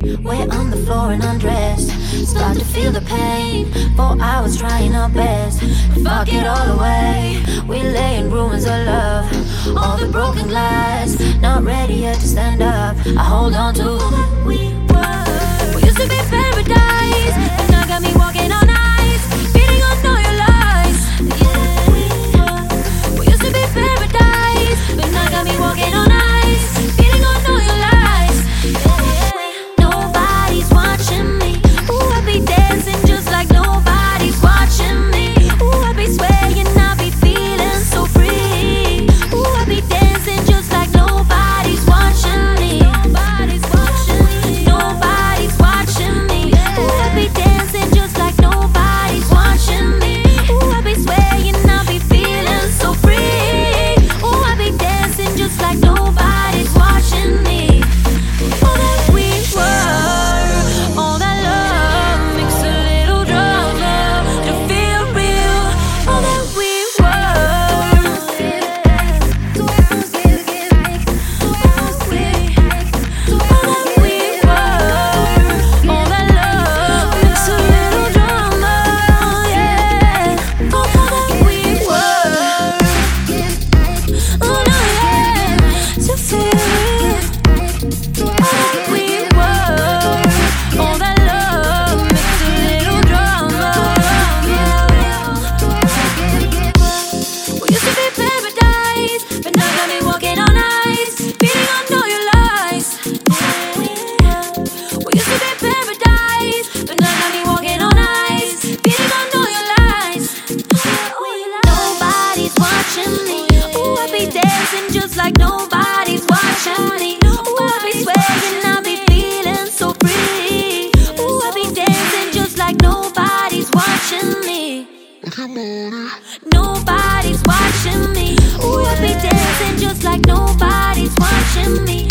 We're on the floor and undressed. Start to feel the pain. 4 hours trying our best. Fuck it all away. We lay in ruins of love. All the broken glass. Not ready yet to stand up. I hold on to what we were. We used to be paradise, and now got me walking on ice, feeding on all your lies. Yeah, we used to be paradise, but now got me walking on ice, feeding on all your lies. Yeah. Nobody's watching me. Ooh, I be dancing just like nobody's watching me. Ooh, I be swaying, I be feeling so free. Ooh, I be dancing just like nobody's watching me. Nobody's watching me. Nobody's watching me. Ooh, I be dancing just like nobody's watching me. Ooh, I be swaying, I be feeling so free. Ooh, I be dancing just like nobody's watching me. All that we were, all that love, mix a little drama to feel real. All that we were, all that we were, all that love, mix a little drama, yeah. All that we were, oh no, yeah, to feel real. All that we were, all that love, mix a little drama. We used to be paradise, but now got me walking on ice, feeding on all your lies. We used to be paradise, but now got me walking on ice, feeding on all your lies. Nobody's watching me. Ooh, I be dancing just like nobody's watching me. Ooh, I be swaying, I be feeling so free. Ooh, I be dancing just like nobody's watching me. Nobody's watching me. Ooh, I be dancing just like nobody's watching me.